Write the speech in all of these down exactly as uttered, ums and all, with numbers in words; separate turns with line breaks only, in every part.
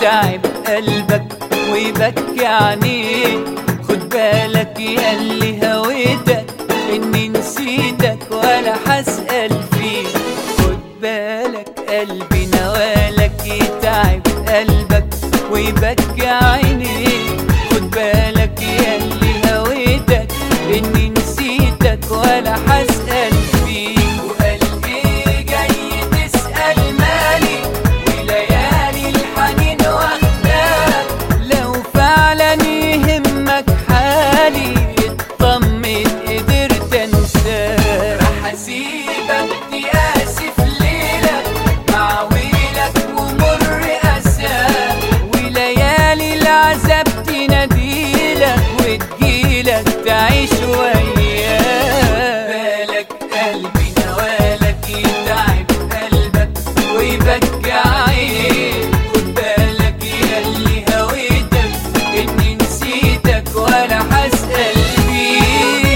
يتعب قلبك ويبكي عينيك. خد بالك ياللي هويتك اني نسيتك ولا حسأل فيك. خد بالك قلبي نوالك يتعب قلبك ويبكي عينيك. خد بالك ياللي هويتك اني نسيتك ولا حسأل فيك. وقلبي جاي تسأل مالي وليالي الحنين واخداك. لو فعلا يهمك حالي اطمن قدرت انساك. راح اسيبك تقاسي في ليلك مع ويلك ومر اساك. وليالي العذاب تناديلك وتجيلك تعيش وياك. بالك قلبي نوالك يتعب قلبك ويبكي عينيك. خد بالك ياللي هويتك اني نسيتك ولا حسأل فيك.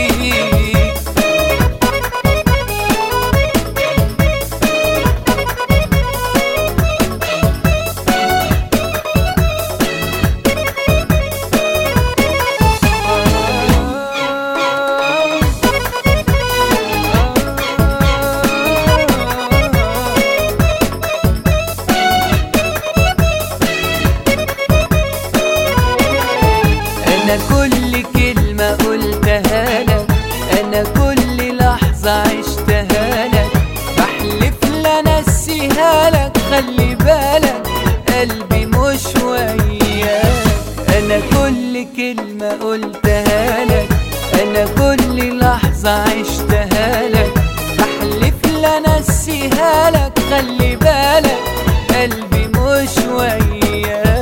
أنا كل كلمة قلتها لك، أنا كل لحظة عشتها لك. بحلف لا نسيها لك، خلي بالك قلبي مش وياك. أنا كل كلمة قلتها لك، أنا كل لحظة عشتها لك. بحلف لا نسيها لك، خلي بالك قلبي مش وياك.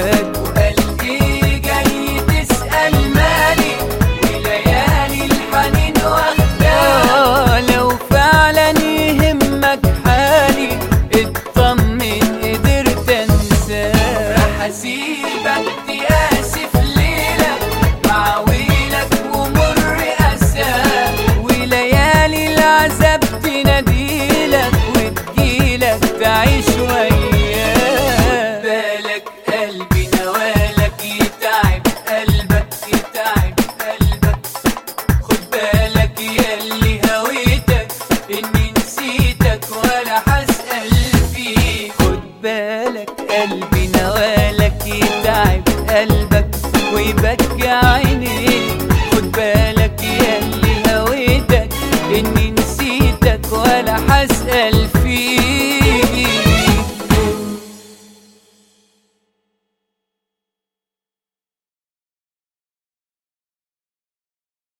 هسيبك تقاسي في ليلك مع ويلك ومر أساك. وليالي العذاب تناديلك وتجيلك تعيش وياك. بالك قلبي نوالك يتعب قلبك يتعب قلبك. خد بالك ياللي هويتك اني نسيتك ولا حسأل فيك. خد بالك قلبي نوالك يتعب قلبك ويبكي عينيك. خد بالك ياللي هويتك اني نسيتك ولا حسأل